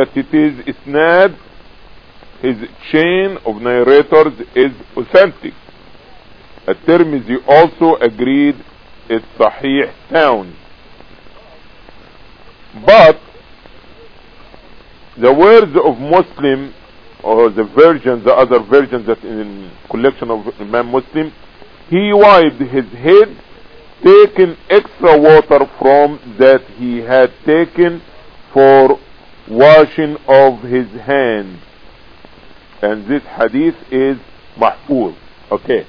that it is isnad, his chain of narrators is authentic. At-Tirmidhi also agreed it's Sahih sound. But the words of Muslim, or the versions, the other versions that in collection of Imam Muslim, he wiped his head, taken extra water from that he had taken for washing of his hands. And this hadith is mahfuz. Okay.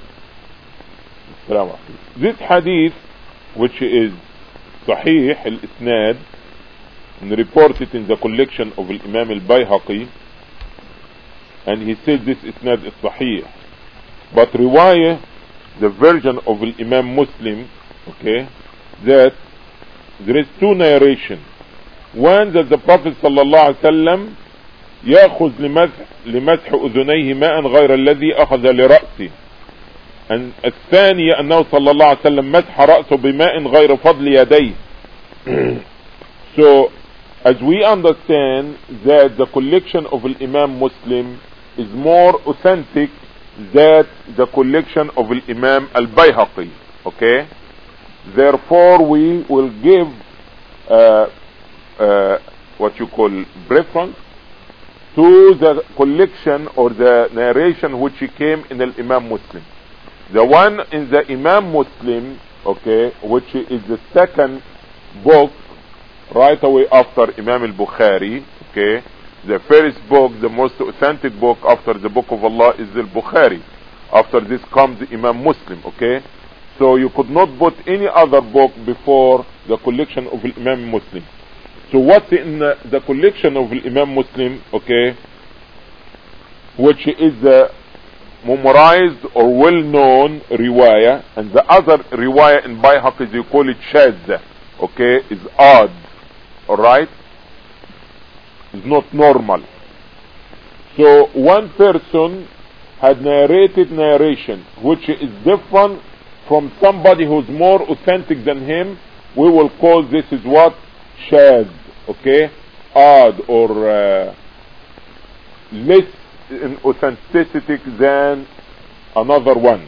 This hadith, which is Sahih al-Isnad, reported in the collection of Imam al-Bayhaqi, and he said this Isnad is Sahih. But riwayah, the version of Imam Muslim, okay, that there is two narration. One, that the Prophet sallallahu alaihi wasallam يأخذ لمسح أذنيه ماء غير الذي أخذ لرأسه. And الثانية أنه صلى الله عليه وسلم مسح رأسه بماء غير فضل يديه. So, as we understand that the collection of Imam Muslim is more authentic than the collection of Imam al-Bayhaqi. Okay? Therefore, we will give what you call preference to the collection or the narration which came in the Imam Muslim. The one in the Imam Muslim, okay, which is the second book right away after Imam al-Bukhari, okay. The first book, the most authentic book after the book of Allah is al-Bukhari. After this comes the Imam Muslim, okay. So you could not put any other book before the collection of Imam Muslim. So what's in the collection of Imam Muslim, okay, which is the memorized or well-known riwayah, and the other riwayah in Bayhaqi, you call it shadh, okay, is odd, alright, is not normal. So one person had narrated narration which is different from somebody who's more authentic than him. We will call this is what? Shadh, okay, odd, or less in authenticity than another one.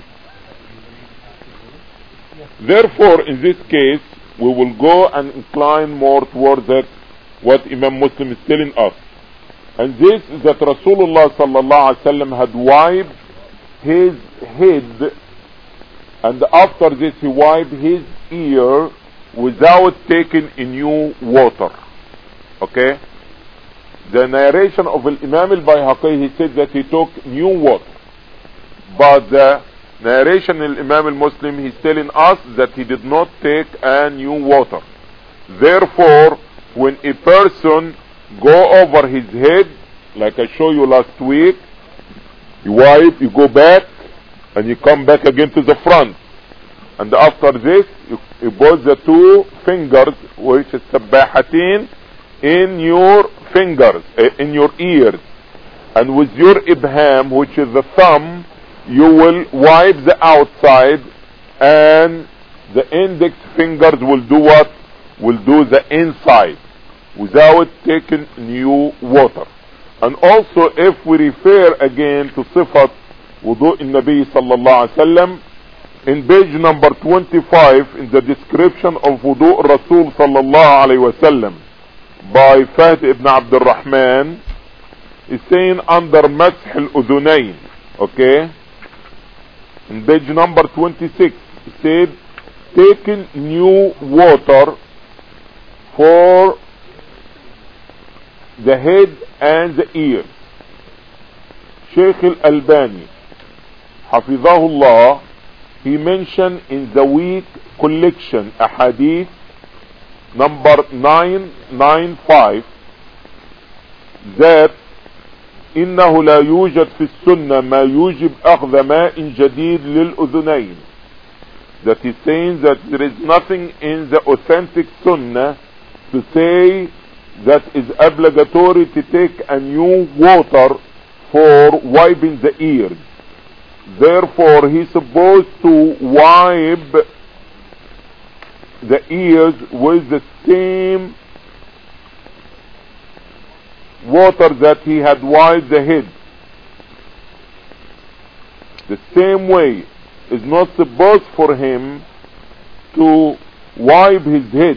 Therefore, in this case, we will go and incline more towards that what Imam Muslim is telling us. And this is that Rasulullah sallallahu alaihi wasallam had wiped his head, and after this he wiped his ear without taking a new water. Okay? The narration of Imam al-Bayhaqi, he said that he took new water. But the narration of Imam al-Muslim, he's telling us that he did not take a new water. Therefore, when a person go over his head, like I showed you last week, you wipe, you go back, and you come back again to the front. And after this, you put the two fingers, which is sabbahatin, in your fingers, in your ears. And with your ibham, which is the thumb, you will wipe the outside, and the index fingers will do what? Will do the inside, without taking new water. And also, if we refer again to Sifat Wudu al-Nabi sallallahu alaihi wasallam, in page number 25, in the description of Wudu al-Rasul sallallahu alaihi wasallam by Fahd ibn Abd al-Rahman, is saying under Mash al-Udhunayn, okay, in page number 26, he said, taking new water for the head and the ears. Shaykh al-Albani, Hafizahullah, he mentioned in the weak collection, a hadith number 995, that إنه لا يوجد في السنة ما يوجب أخذ ماء جديد للأذنين. That he's saying that there is nothing in the authentic sunnah to say that is obligatory to take a new water for wiping the ears. Therefore, he's supposed to wipe the ears with the same water that he had wiped the head. The same way, it's not supposed for him to wipe his head,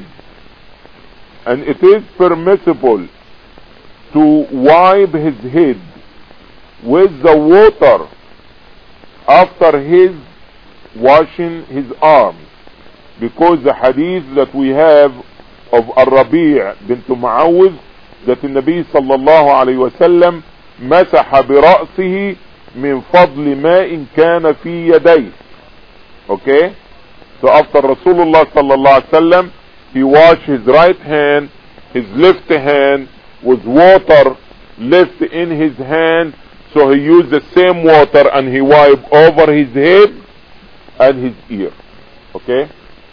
and it is permissible to wipe his head with the water after his washing his arms, because the hadith that we have of Al-Rabi' bint Mu'awwidh that the Nabi sallallahu alayhi wa sallam مسح برأسه من فضل ماء كان في يديه. Okay, so after Rasulullah sallallahu alayhi wa sallam, he washed his right hand, his left hand with water left in his hand, so he used the same water and he wiped over his head and his ear. Okay,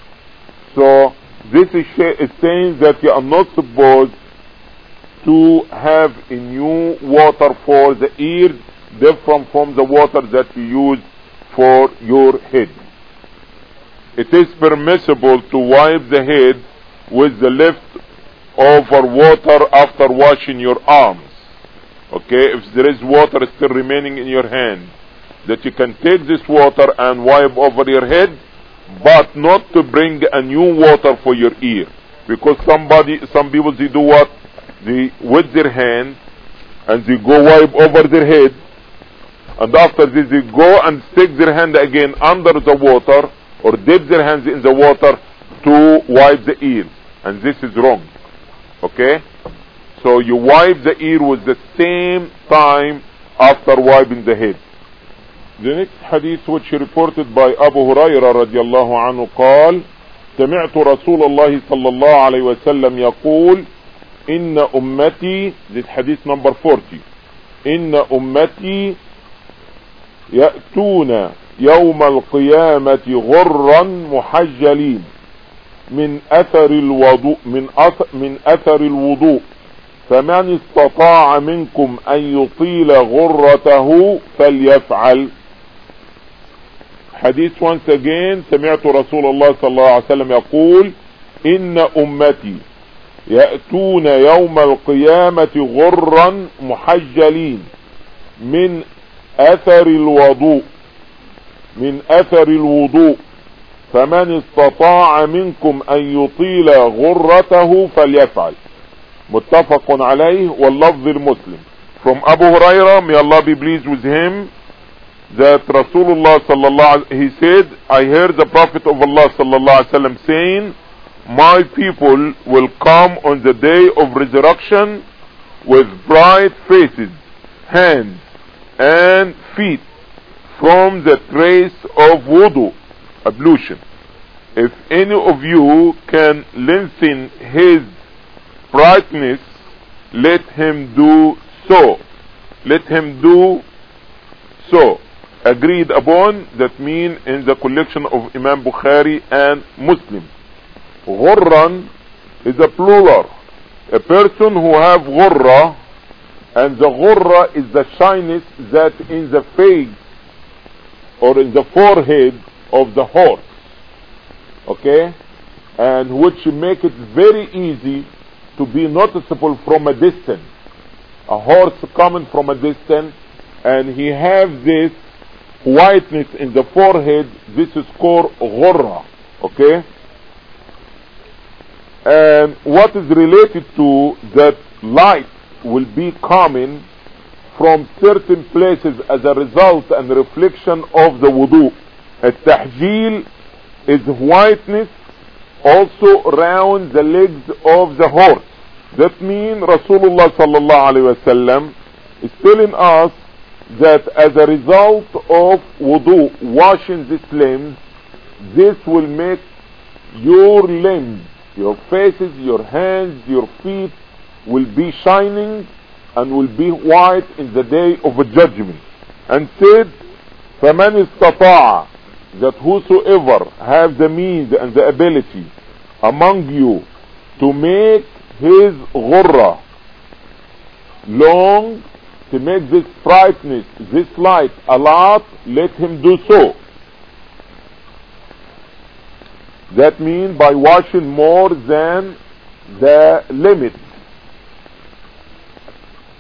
so this is saying that you are not supposed to have a new water for the ears different from the water that you use for your head. It is permissible to wipe the head with the leftover water after washing your arms. Okay, if there is water still remaining in your hand, that you can take this water and wipe over your head, but not to bring a new water for your ear, because some people, they do what? They with their hand and they go wipe over their head, and after this they go and stick their hand again under the water or dip their hands in the water to wipe the ears, and this is wrong. Okay, so you wipe the ear with the same time after wiping the head. The next hadith, which reported by Abu Hurairah radiallahu anhu, قال سمعت رسول الله صلى الله عليه وسلم يقول إن أمتي, this hadith number 40, إن أمتي يأتون يوم القيامة غرا محجلين من أثر الوضوء فمن استطاع منكم أن يطيل غرته فليفعل. Hadith once again, سمعت رسول الله صلى الله عليه وسلم يقول إن أمتي يأتون يوم القيامة غرا محجلين من أثر الوضوء فمن استطاع منكم أن يطيل غرته فليفعل. متفق عليه واللفظ المسلم. From Abu Hurairah, may Allah be pleased with him, that Rasulullah sallallahu alaihi, he said, I heard the Prophet of Allah sallallahu alaihi wasallam saying, my people will come on the day of resurrection with bright faces, hands and feet from the trace of wudu, ablution. If any of you can lengthen his brightness, let him do so. Let him do so. Agreed upon, that mean in the collection of Imam Bukhari and Muslim. Ghurran is a plural. A person who have ghurra, and the ghurra is the shyness that in the face or in the forehead of the horse. Okay, and which make it very easy to be noticeable from a distance. A horse coming from a distance and he have this whiteness in the forehead, this is called ghurra. Okay, and what is related to that, light will be coming from certain places as a result and reflection of the wudu. At-tahjeel is whiteness also around the legs of the horse. That means Rasulullah sallallahu alaihi wasallam is telling us that as a result of wudu, washing these limbs, this will make your limbs, your faces, your hands, your feet will be shining and will be white in the day of a judgment. And said, فَمَنِ اسْتَطَاعَ, that whosoever have the means and the ability among you to make his ghurra long, to make this brightness, this light a lot, let him do so. That means by washing more than the limit.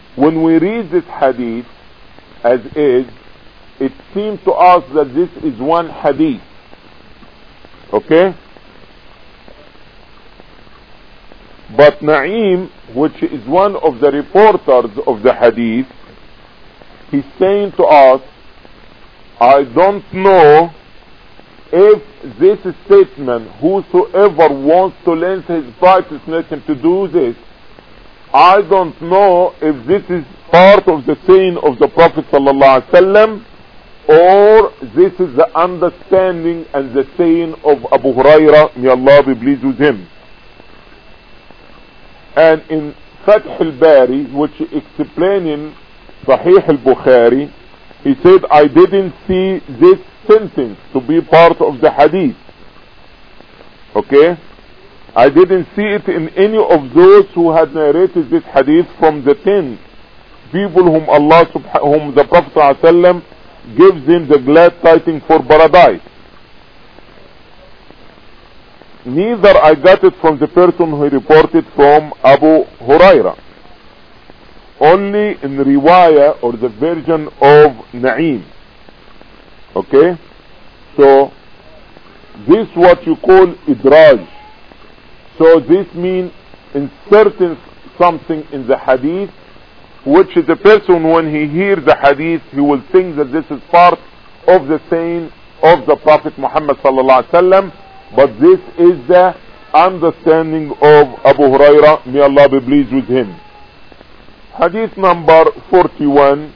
when we read this hadith as is, it seems to us that this is one hadith. Okay? But Na'im, which is one of the reporters of the hadith, he's saying to us, I don't know if this statement, whosoever wants to lend his righteousness to do this, I don't know if this is part of the saying of the Prophet ﷺ, or this is the understanding and the saying of Abu Hurairah, may Allah be pleased with him. And in Fath al-Bari, which explaining Sahih al-Bukhari, he said, I didn't see this sentence to be part of the hadith. Okay? I didn't see it in any of those who had narrated this hadith from the 10 people whom whom the Prophet ﷺ gives them the glad tidings for paradise. Neither I got it from the person who reported from Abu Hurairah. Only in riwayah or the version of Na'im. Okay? So, this what you call idraj. So this means inserting something in the hadith, which the person when he hears the hadith, he will think that this is part of the saying of the Prophet Muhammad sallallahu alaihi wasallam, but this is the understanding of Abu Hurairah, may Allah be pleased with him. Hadith number 41.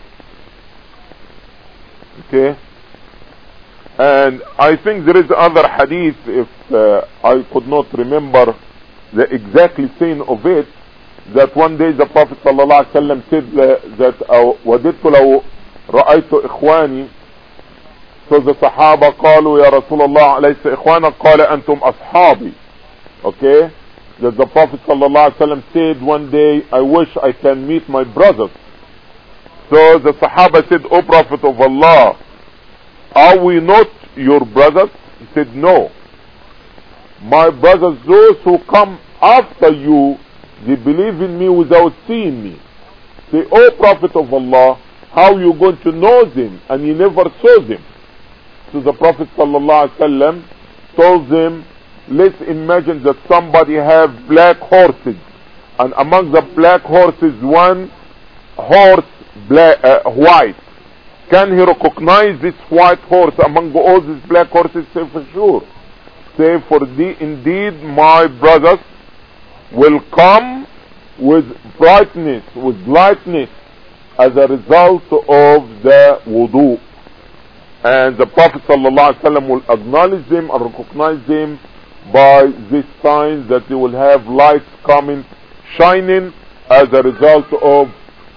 Okay. And I think there is other hadith, if I could not remember the exactly saying of it, that one day the Prophet sallallahu alaihi wasallam said that وَدِدْتُ لَوْ رَأَيْتُ إِخْوَانِي. So the Sahaba قالوا يا رسول الله ليس إخوانا قال أنتم أصحابي. Okay, that the Prophet sallallahu alaihi wasallam said one day, I wish I can meet my brothers. So the Sahaba said, O Prophet of Allah, are we not your brothers? He said, no. My brothers, those who come after you, they believe in me without seeing me. Say, O Prophet of Allah, how you going to know them and you never saw them? So the Prophet ﷺ told them, let's imagine that somebody have black horses, and among the black horses one horse white. Can he recognize this white horse among all these black horses? Say for sure. Say for indeed my brothers will come with brightness, with lightness as a result of the wudu. And the Prophet ﷺ will acknowledge them and recognize them by this sign that they will have lights coming, shining as a result of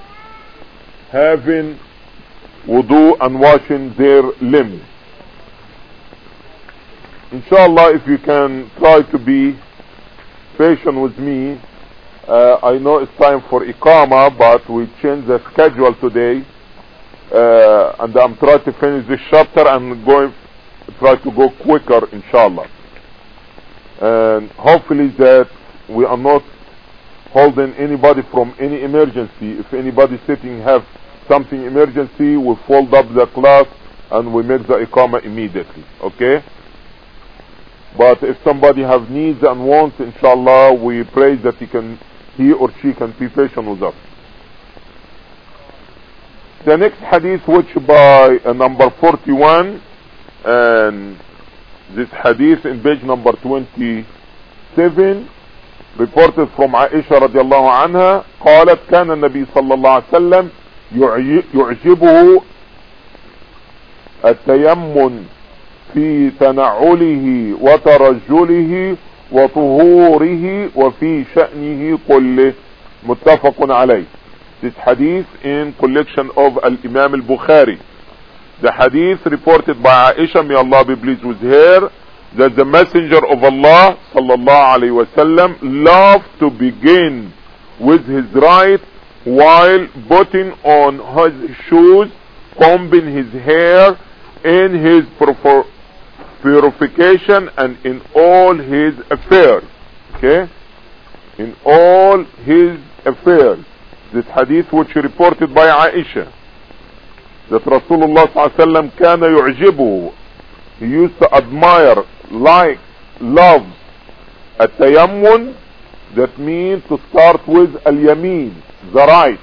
having wudu and washing their limbs. Inshallah, if you can try to be patient with me, I know it's time for Iqama, but we changed the schedule today, and I'm trying to finish this chapter and going to try to go quicker, inshallah. And hopefully that we are not holding anybody from any emergency. If anybody sitting have something emergency, we fold up the class and we make the Iqama immediately. Okay? But if somebody have needs and wants, inshallah, we pray that he or she can be patient with us. The next hadith, which by number 41, and this hadith in page number 27, reported from Aisha radiallahu anha, قالت كان النبي صلى الله عليه وسلم يعجبه التيمم في تنعله وترجله وطهوره وفي شأنه كله متفق عليه. This hadith in collection of Al-Imam Al-Bukhari. The hadith reported by Aisha, may Allah be pleased with her, that the Messenger of Allah sallallahu alayhi wasallam loved to begin with his right while putting on his shoes, combing his hair, in his purification, and in all his affairs. Okay? In all his affairs. This hadith which reported by Aisha, that Rasulullah ﷺ kana yu'jibuhu, he used to admire, like, love at-tayammun, that means to start with al-yamin, the right.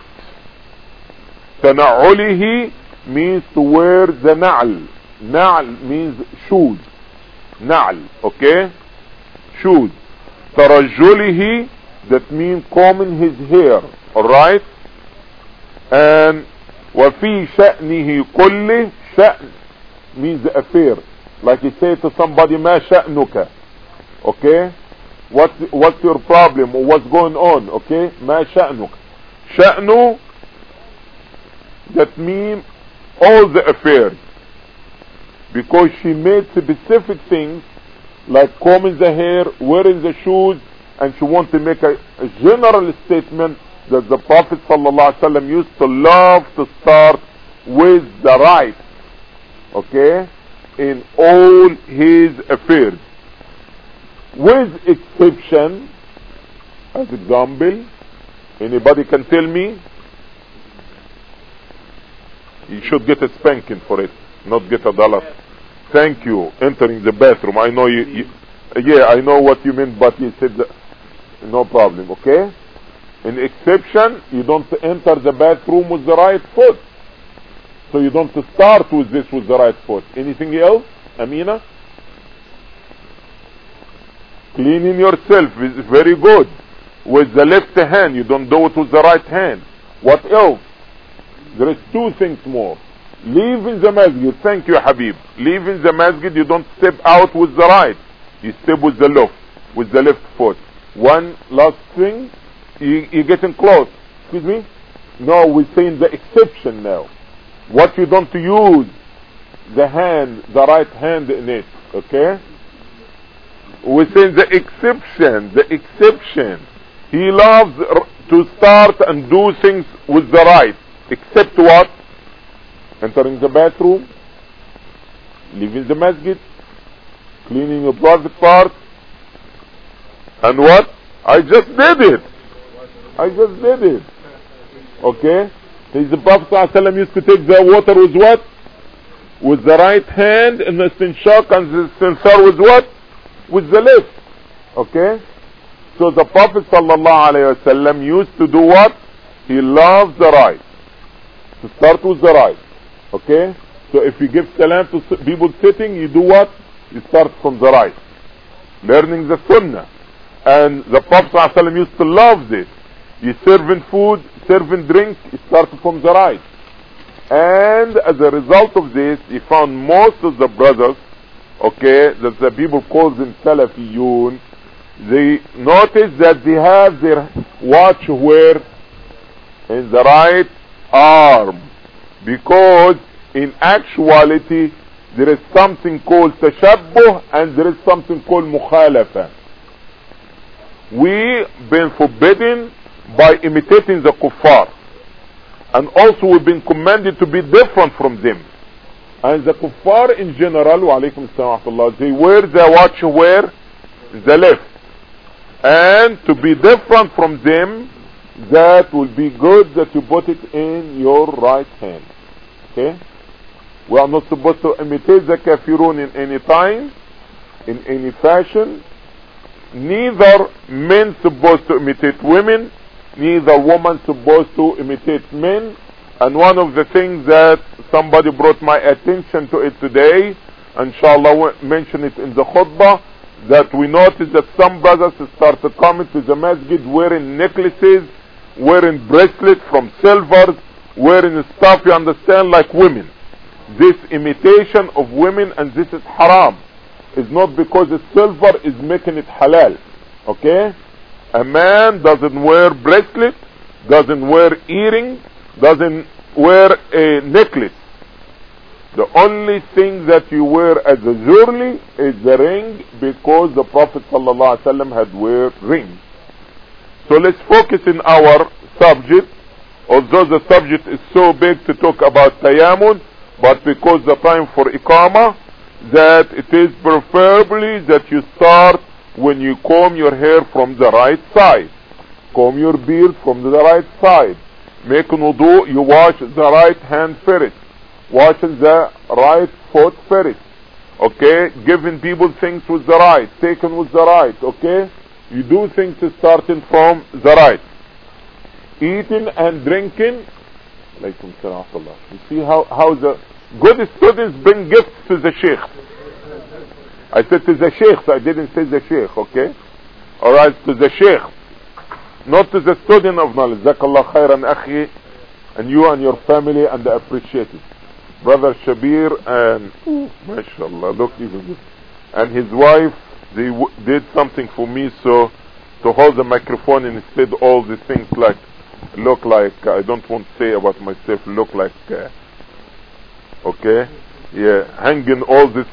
Tana'ulihi means to wear the na'al. Na'al means shoes. Na'al, okay? Shoes. Tarajjulihi, that means combing his hair, alright? And وفي شأنه كله, شأن means the affair. Like you say to somebody, ما شأنك, okay? What's your problem, or what's going on, okay? ما شأنك. شأنه, that means all the affairs, because she made specific things like combing the hair, wearing the shoes, and she wanted to make a general statement that the Prophet ﷺ used to love to start with the right, okay, in all his affairs, with exception. As example, anybody can tell me? You should get a spanking for it, not get $1. Thank you. Entering the bathroom. I know you yeah, I know what you meant, but you said that, no problem, okay? In exception, you don't enter the bathroom with the right foot. So you don't start with this with the right foot. Anything else, Amina? Cleaning yourself is very good. With the left hand, you don't do it with the right hand. What else? There is two things more. Leaving the masjid, thank you Habib. Leaving the masjid, you don't step out with the right. You step with the left foot. One last thing, you're getting close. Excuse me? No, we're saying the exception now. What you don't use the hand, the right hand in it, okay? We're saying the exception. He loves to start and do things with the right. Except what? Entering the bathroom, leaving the masjid, cleaning your private part, and what? I just did it. Okay? The Prophet ﷺ used to take the water with what? With the right hand, and the istinshaq and the istinsar with what? With the left. Okay? So the Prophet ﷺ used to do what? He loves the right. To start with the right. Okay? So if you give salam to people sitting, you do what? You start from the right. Learning the sunnah. And the Prophet ﷺ used to love this. You serving food, serving drink, you start from the right. And as a result of this, he found most of the brothers, okay, that the people call them Salafiyun, they notice that they have their watch wear in the right arm, because in actuality there is something called tashabbuh and there is something called mukhalafa. We've been forbidden by imitating the kuffar, and also we've been commanded to be different from them. And the kuffar in general, wa alaykum assalam, they wear their watch wear the left, and to be different from them, that will be good that you put it in your right hand. Okay? We are not supposed to imitate the kafirun in any time, in any fashion. Neither men supposed to imitate women, neither women supposed to imitate men. And one of the things that somebody brought my attention to it today, inshallah we'll mention it in the khutbah, that we noticed that some brothers started coming to the masjid wearing necklaces, wearing bracelets from silver, wearing stuff, you understand, like women. This imitation of women, and this is haram. It's not because it's silver is making it halal. Okay? A man doesn't wear bracelet, doesn't wear earrings, doesn't wear a necklace. The only thing that you wear as a jewelry is the ring, because the Prophet ﷺ had wear rings. So let's focus in our subject, although the subject is so big to talk about tayammum, but because the time for iqamah, that it is preferably that you start when you comb your hair from the right side. Comb your beard from the right side. making wudu, you wash the right hand first, washing the right foot first, okay, giving people things with the right, taking with the right, okay, you do things starting from the right, eating and drinking. Alaykum salam. You see how the good students bring gifts to the sheikh. I said to the sheikh, so I didn't say the sheikh, okay, alright, to the sheikh, not to the student of knowledge. Jazakallah khairan akhi, and you and your family, and I appreciate it. Brother Shabir and mashallah, look even good. And his wife, they did something for me, so to hold the microphone and instead all the things like look like, I don't want to say about myself, look like okay, yeah, hanging all this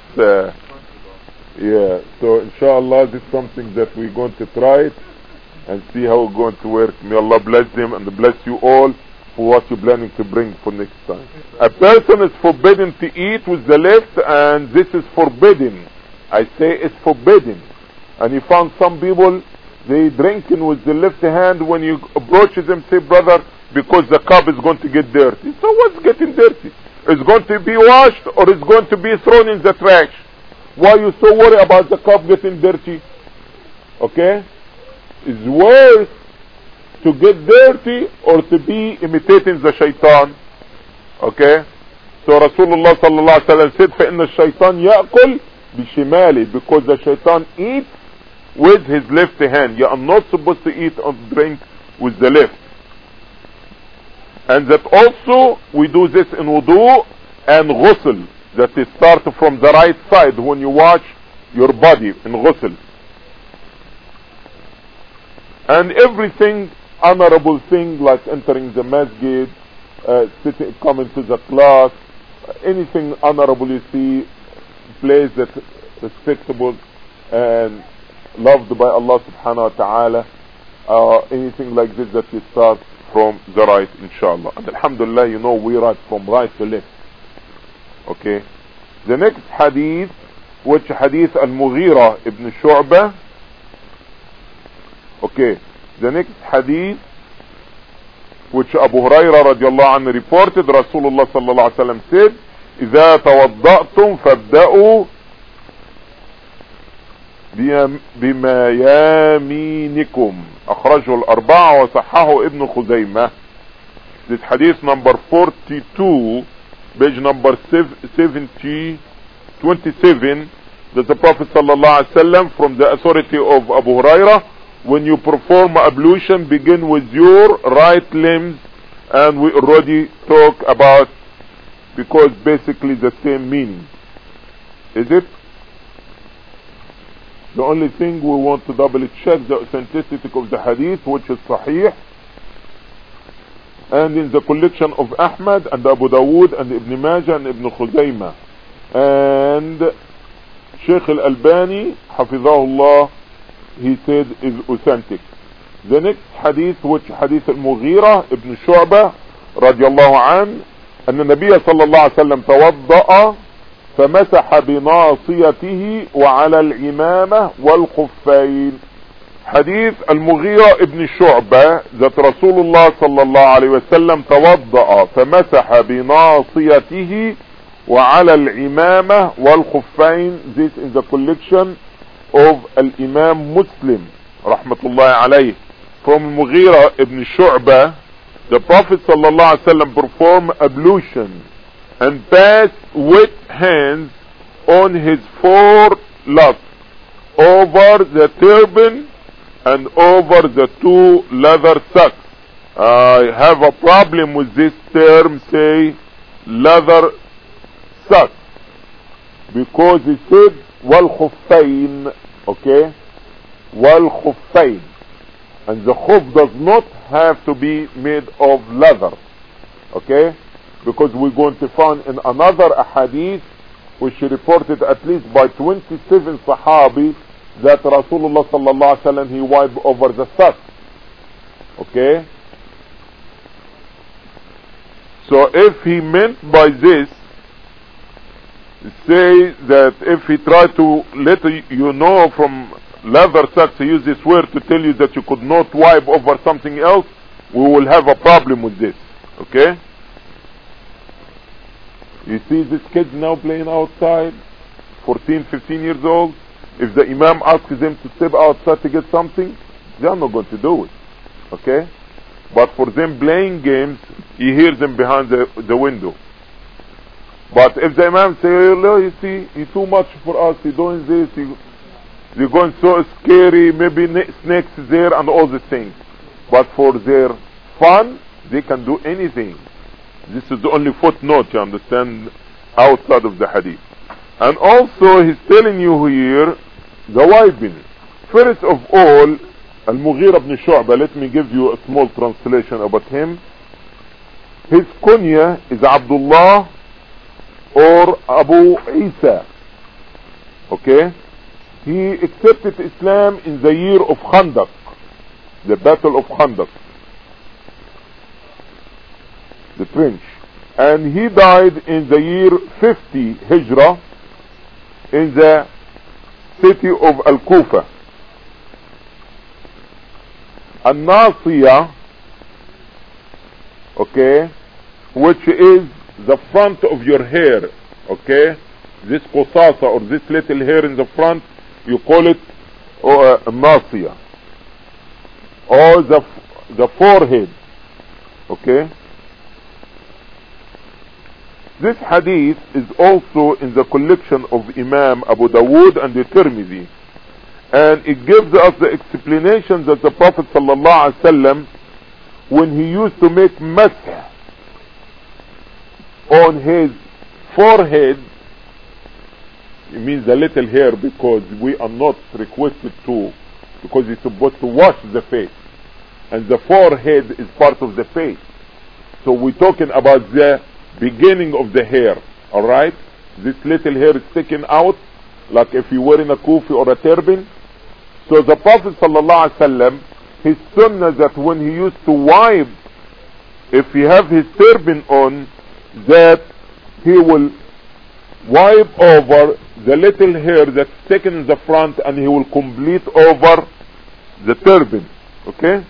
yeah, so inshallah this is something that we're going to try it and see how it's going to work. May Allah bless them and bless you all for what you're planning to bring for next time. A person is forbidden to eat with the left, and this is forbidden. I say it's forbidden. And you found some people, they drinking with the left hand. When you approach them, say, brother, because the cup is going to get dirty. So what's getting dirty? It's going to be washed or it's going to be thrown in the trash. Why are you so worried about the cup getting dirty? Okay? It's worse to get dirty or to be imitating the shaitan. Okay? So Rasulullah sallallahu alaihi wasallam said, فَإِنَّ الشَّيْطَانِ يَأْكُلْ بِشِمَالِ, because the shaitan eats with his left hand. You are not supposed to eat or drink with the left. And that also we do this in wudu and ghusl, that is start from the right side when you wash your body in ghusl. And everything, honorable thing like entering the masjid, sitting, coming to the class, anything honorable you see, place that respectable and loved by Allah subhanahu wa ta'ala, anything like this that you start from the right, inshallah. And alhamdulillah, you know, we write from right to left. Okay. The next hadith, which hadith al-Mughira ibn Shu'bah. Okay. The next hadith, which Abu Hurairah radiallahu anhu reported, Rasulullah sallallahu alaihi wasallam said, إذا توضأتم فابدأوا بميامينكم. أخرجه الأربعة وصححه ابن خزيمة. This hadith number 42, page number 27, that the Prophet sallallahu alaihi wasallam, from the authority of Abu Hurairah, when you perform ablution, begin with your right limbs, and we already talked about, because basically the same meaning. Is it? The only thing we want to double check the authenticity of the hadith, which is sahih, and in the collection of Ahmad and Abu Dawood and Ibn Majah and Ibn Khuzaymah, and Sheikh Al-Albani Hafizahullah, he said is authentic. The next hadith, which hadith Al-Mughira ibn Shu'bah radiallahu an, أن النبي صلى الله عليه وسلم توضأ فمسح بناصيته وعلى العمامة والخفين. Hadith Al-Mughira ibn Shu'bah, that Rasulullah صلى الله عليه وسلم توضأ فمسح بناصيته وعلى العمامة والخفين. This is the collection of Al-Imam Muslim rahmatullahi alayhi. From Mughira ibn Shu'bah, the Prophet sallallahu alaihi wasallam performed ablution and passed wet hands on his forelocks over the turban and over the two leather socks. I have a problem with this term, say leather socks, because he said wal khuffayn, okay, wal khuffayn, and the khuf does not have to be made of leather, okay, because we're going to find in another hadith, which reported at least by 27 sahabi, that Rasulullah sallallahu alaihi wasallam, he wiped over the socks, okay. So if he meant by this, say that if he tried to let you know from leather socks, he used this word to tell you that you could not wipe over something else, we will have a problem with this. Okay? You see these kids now playing outside, 14, 15 years old. If the Imam asks them to step outside to get something, they are not going to do it. Okay? But for them playing games, you hear them behind the window. But if the Imam say, oh, you see, you're too much for us, you're doing this, you're going so scary, maybe snakes there and all these things. But for their fun, they can do anything. This is the only footnote, you understand, outside of the hadith. And also, he's telling you here, the wiping. First of all, Al-Mughira ibn Shu'bah, let me give you a small translation about him. His kunya is Abdullah or Abu Isa. Okay? He accepted Islam in the year of Khandaq, the battle of Khandaq, the trench. And he died in the year 50 Hijrah in the city of Al-Kufa. An-Nasiya, okay, which is the front of your hair, okay, this qusasa or this little hair in the front, you call it Nasiya, or the forehead, okay. This hadith is also in the collection of Imam Abu Dawood and the Tirmidhi, and it gives us the explanation that the Prophet ﷺ, when he used to make masah on his forehead, it means the little hair, because we are not requested to, because you're supposed to wash the face, and the forehead is part of the face. So we're talking about the beginning of the hair, alright? This little hair is sticking out, like if you're wearing a kufi or a turban. So the Prophet ﷺ, his sunnah that when he used to wipe, if he have his turban on, that he will wipe over the little hair that's taken in the front, and he will complete over the turban. Okay?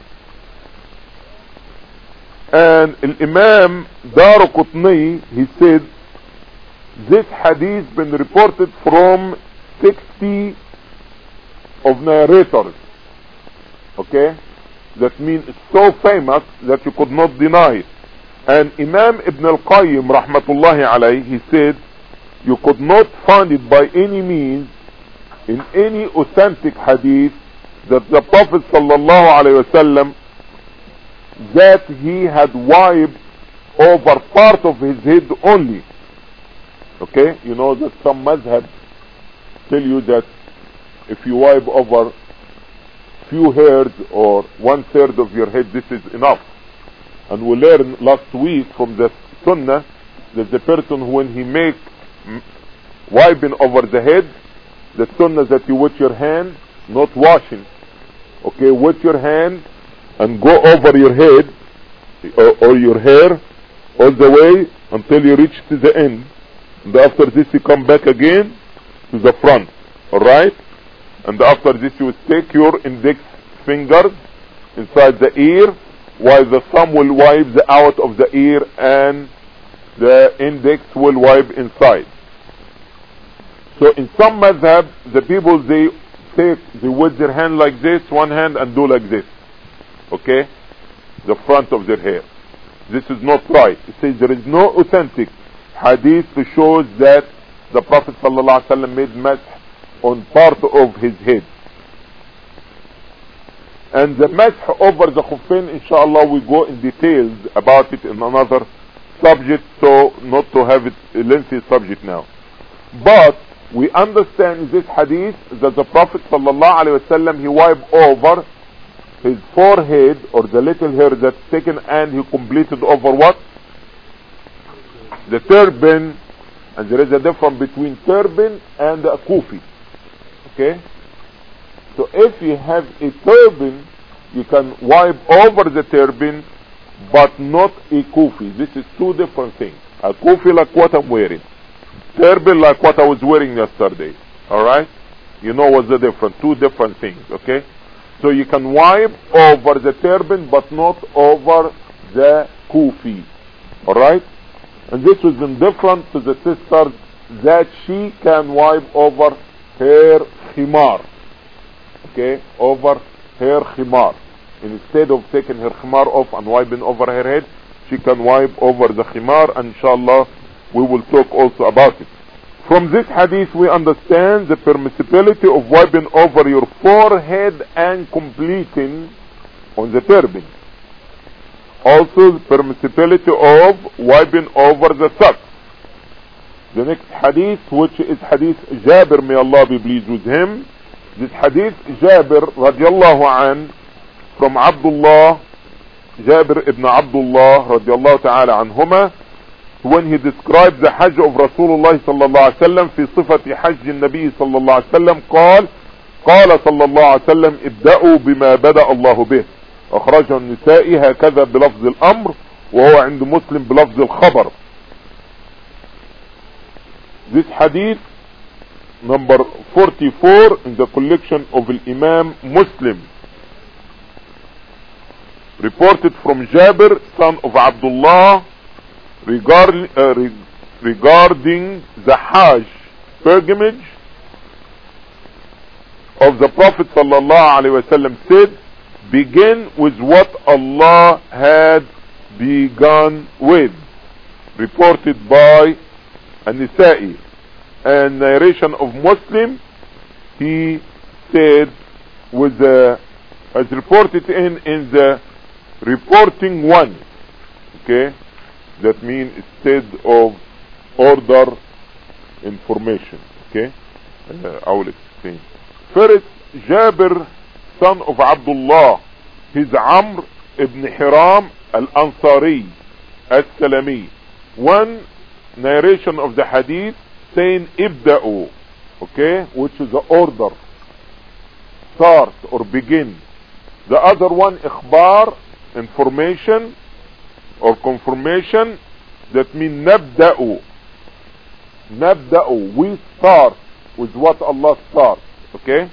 And Imam Daraqutni, he said, this hadith been reported from 60 of narrators. Okay? That means it's so famous that you could not deny it. And Imam Ibn al-Qayyim rahmatullahi alayhi, he said, you could not find it by any means in any authentic hadith that the Prophet sallallahu alayhi wasallam, that he had wiped over part of his head only. Okay? You know that some madhab tell you that if you wipe over few hairs or 1/3 of your head, this is enough. And we learned last week from the sunnah that the person, when he make wiping over the head, the sunnah that you wet your hand, not washing. Okay, wet your hand and go over your head or your hair all the way until you reach to the end. And after this you come back again to the front. Alright? And after this you take your index fingers inside the ear, while the thumb will wipe the out of the ear and the index will wipe inside. So in some madhab, the people, they wet their hand like this, one hand, and do like this. Okay? The front of their hair. This is not right. It says there is no authentic hadith to show that the Prophet ﷺ made masah on part of his head. And the masah over the khuffain, inshallah, we go in details about it in another subject, so not to have it a lengthy subject now. But we understand in this hadith that the Prophet ﷺ, he wiped over his forehead or the little hair that's taken, and he completed over what? The turban. And there is a difference between turban and a kufi. Okay? So if you have a turban, you can wipe over the turban, but not a kufi. This is two different things. A kufi like what I'm wearing. Turban like what I was wearing yesterday. Alright? You know what's the difference. Two different things. Okay? So you can wipe over the turban but not over the kufi. Alright? And this was indifferent to the sisters that she can wipe over her khimar. Okay? Over her khimar. Instead of taking her khimar off and wiping over her head, she can wipe over the khimar, and inshallah we will talk also about it. From this hadith we understand the permissibility of wiping over your forehead and completing on the turban. Also the permissibility of wiping over the socks. The next hadith, which is hadith Jabir, may Allah be pleased with him. This hadith Jabir radiallahu an, from Abdullah, Jabir ibn Abdullah radiallahu ta'ala anhuma, when he described the Hajj of Rasulullah sallallahu alaihi wasallam في صفة حج النبي صلى الله عليه وسلم قال صلى الله عليه وسلم ابدأوا بما بدأ الله به. أخرجه النسائي هكذا بلفظ الأمر وهو عند مسلم بلفظ الخبر. This hadith number 44 in the collection of Imam Muslim, reported from Jabir son of Abdullah regarding the Hajj pilgrimage of the Prophet sallallahu alaihi wasallam, said, begin with what Allah had begun with. Reported by An-Nisa'i, and narration of Muslim, he said with the, as reported in the reporting one. Okay, that means instead of order information. Okay, I will explain. First, Jabir son of Abdullah, his Amr ibn Hiram al-Ansari al-Salami. One narration of the hadith saying ibda'u, okay, which is the order, start or begin. The other one ikhbar, information or confirmation, that means nabda'u. Nabda'u, we start with what Allah starts. Okay,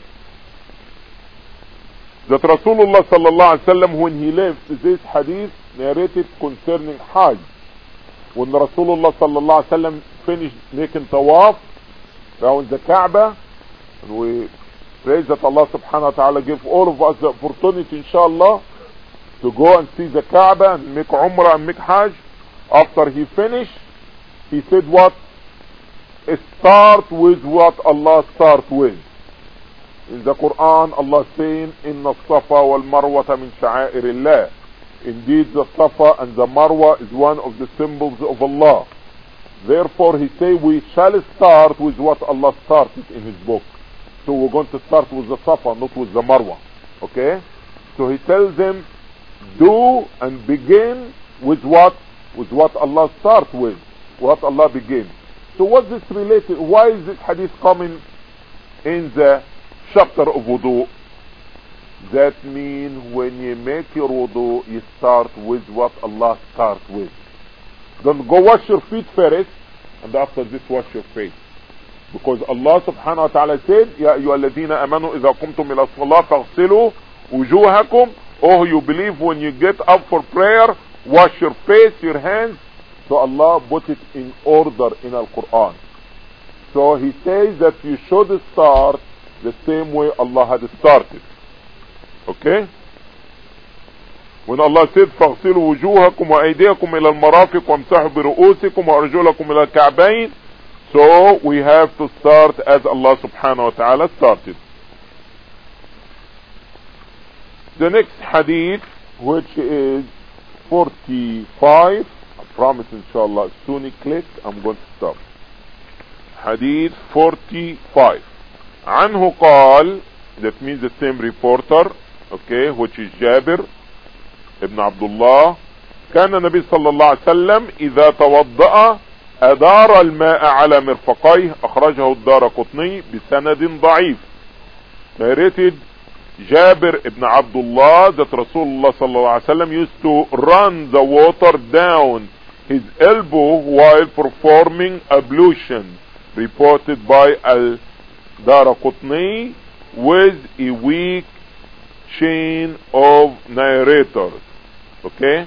that Rasulullah sallallahu alaihi wasallam, when he left, this hadith narrated concerning Hajj. When Rasulullah sallallahu alaihi wasallam finished making tawaf around the Kaaba, and we pray that Allah subhanahu wa ta'ala give all of us the opportunity, inshallah, to go and see the Kaaba and make Umrah and make Hajj. After he finished, he said what? Start with what Allah starts with. In the Quran, Allah saying, Inna as-Safa wal-Marwata min sha'airillah. Indeed, the Safa and the Marwa is one of the symbols of Allah. Therefore, he say we shall start with what Allah started in his book. So we're going to start with the Safa, not with the Marwa. Okay? So he tells them, do and begin with what? With what Allah starts with. What Allah begins. So what's this related? Why is this hadith coming in the chapter of wudu? That means when you make your wudu, you start with what Allah starts with. Don't go wash your feet first, and after this wash your face. Because Allah subhanahu wa ta'ala said, Ya ayyuhalladhina amanu idha qumtum ila salat faghsilu wujuhakum. Oh, you believe, when you get up for prayer, wash your face, your hands. So Allah put it in order in Al-Quran. So he says that you should start the same way Allah had started. Okay? When Allah said, فَاغْسِلُوا وُجُوهَكُمْ وَأَيْدِيَكُمْ إِلَى الْمَرَافِقِ وَامْسَحُوا بِرُؤُوسِكُمْ وَأَرْجُلَكُمْ إِلَى الْكَعْبَيْنِ. So we have to start as Allah subhanahu wa ta'ala started. The next hadith, which is 45, I promise inshallah, as soon as click, I'm going to stop. Hadith 45. عنه قال, that means the same reporter, okay, which is Jabir ibn Abdullah. كان النبي صلى الله عليه وسلم إذا توضأ أدار الماء على مرفقيه. أخرجه الدارقطني بسند ضعيف. Narrated Jabir ibn Abdullah that Rasulullah sallallahu alaihi wasallam used to run the water down his elbow while performing ablution. Reported by Al-Daraqutni with a weak chain of narrators. Okay,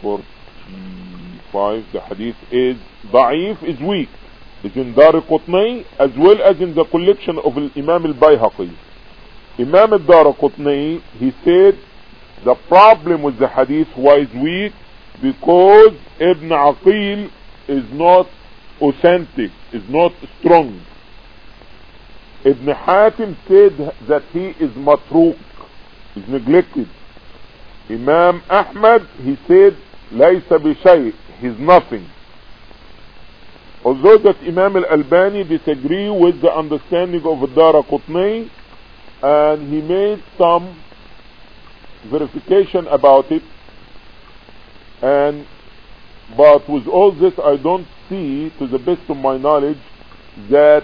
45. The hadith is ضعيف, is weak. It's in Daraqutni as well as in the collection of Imam al-Bayhaqi. Imam al-Daraqutni, he said the problem with the hadith, why is weak, because Ibn Aqil is not authentic, is not strong. Ibn Hatim said that he is matruk, is neglected. Imam Ahmad, he said laysa bi shay, he's nothing. Although that Imam al-Albani disagree with the understanding of Daraqutni, and he made some verification about it, but with all this I don't see, to the best of my knowledge, that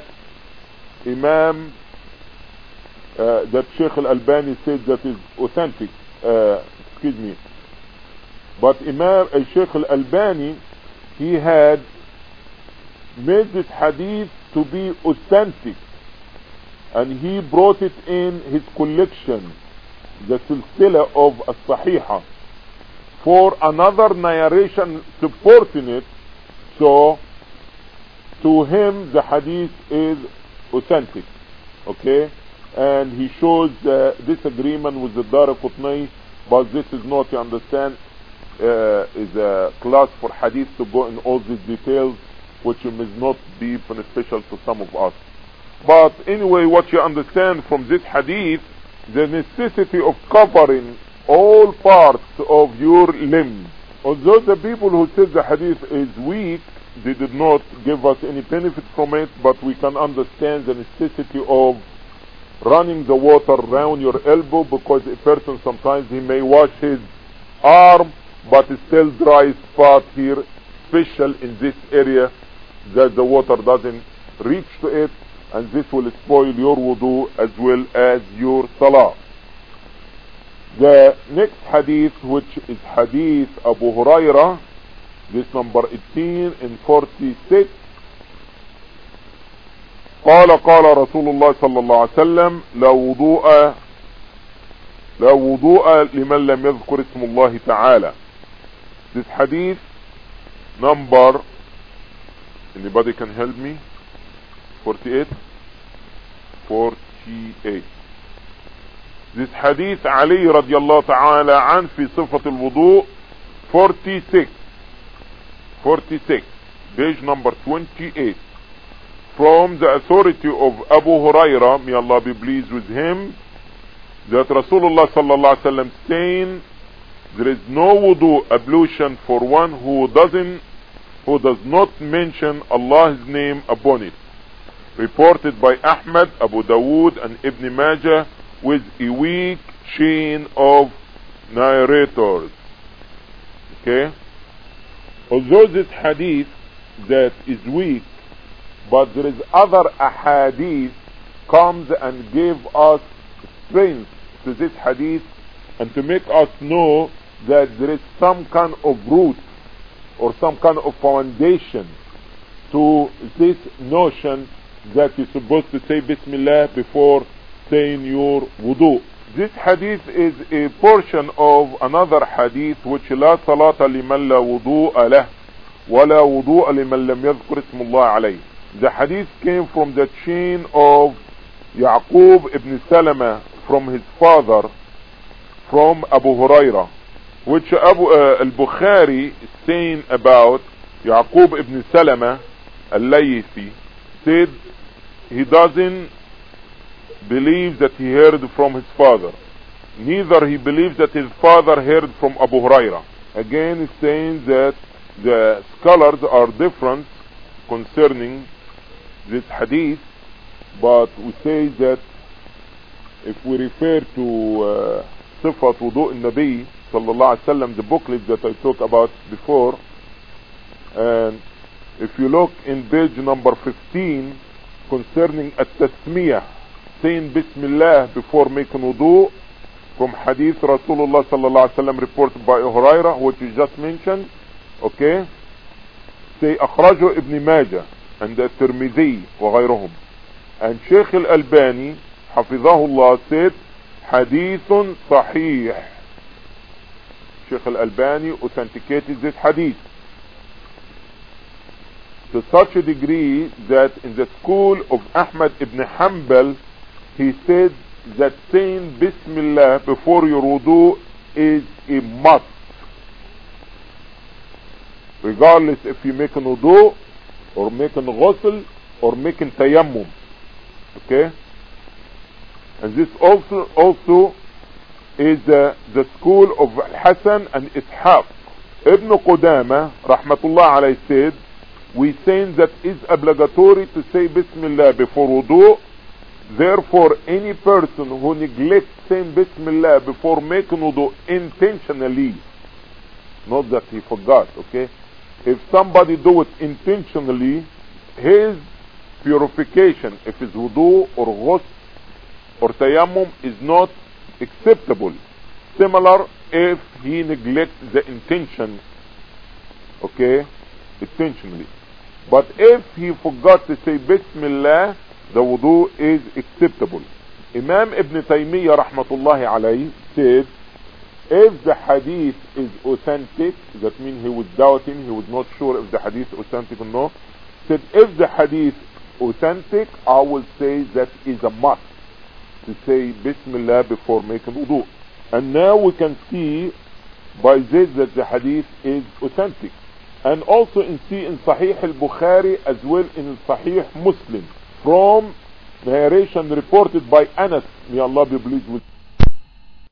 that Sheikh al-Albani said that is authentic. Excuse me. But Sheikh al-Albani, he had made this hadith to be authentic, and he brought it in his collection, the silsila of as-sahiha, for another narration supporting it. So to him the hadith is authentic. Okay, and he shows disagreement with the Daraqutni, but this is not, you understand, is a class for hadith to go in all these details, which may not be beneficial to some of us. But anyway, what you understand from this hadith, the necessity of covering all parts of your limbs. Although the people who said the hadith is weak, they did not give us any benefit from it, but we can understand the necessity of running the water around your elbow, because a person sometimes he may wash his arm, but it's still dry spot here, special in this area, that the water doesn't reach to it, and this will spoil your wudu as well as your salah. The next hadith, which is hadith Abu Hurairah, this number 18 and 46. قال رسول الله صلى الله عليه وسلم لا وضوء لمن لم يذكر اسم الله تعالى. This hadith number, anybody can help me? 48. This hadith Ali radiallahu ta'ala an fi sifat al-wudu 46, page number 28, from the authority of Abu Hurairah, may Allah be pleased with him, that Rasulullah sallallahu alaihi wasallam saying, there is no wudu ablution for one who does not mention Allah's name upon it. Reported by Ahmad, Abu Dawood and Ibn Majah, with a weak chain of narrators. Okay, although this hadith that is weak, but there is other ahadith comes and give us strength to this hadith, and to make us know that there is some kind of root or some kind of foundation to this notion that you're supposed to say Bismillah before saying your wudu. This hadith is a portion of another hadith, which لا صلاة لمن لا وضوء له ولا وضوء لمن لم يذكر اسم الله عليه. The hadith came from the chain of Yaqub ibn Salama from his father, from Abu Hurairah, which al-Bukhari is saying about Yaqub ibn Salama al-Laythi, said he doesn't believe that he heard from his father, neither he believes that his father heard from Abu Hurairah. Again, he's saying that the scholars are different concerning this hadith, but we say that if we refer to Sifat Wudu al-Nabi sallallahu alaihi wasallam, the booklet that I talked about before, and if you look in page number 15 concerning at-tasmiyah, saying Bismillah before making wudu, from hadith Rasulullah sallallahu alaihi wasallam reported by Hurairah, which you just mentioned, okay, say أخرجه Ibn Majah and At-Tirmidhi وغيرهم. And Sheikh al-Albani حفظه الله said حديث صحيح. Sheikh Al-Albani authenticated this hadith to such a degree that in the school of Ahmad ibn Hanbal, he said that saying Bismillah before your wudu is a must, regardless if you make an wudu or make an ghusl or make an tayammum. Okay? And this also is the school of Hassan and Ishaq. Ibn Qudama rahmatullah alayhi said, we saying that it's obligatory to say Bismillah before wudu. Therefore, any person who neglects saying Bismillah before making wudu intentionally, not that he forgot, okay? If somebody do it intentionally, his purification, if it's wudu or ghusl or tayammum, is not acceptable. Similar if he neglects the intention, okay, intentionally. But if he forgot to say Bismillah, the wudu is acceptable. Imam Ibn Taymiyyah rahmatullahi alayhi said, if the hadith is authentic, that means he was doubting, he was not sure if the hadith is authentic or not, said if the hadith authentic, I will say that is a must to say Bismillah before making wudu. And now we can see by this that the hadith is authentic. And also in Sahih al-Bukhari as well in Sahih Muslim, from narration reported by Anas, may Allah be pleased with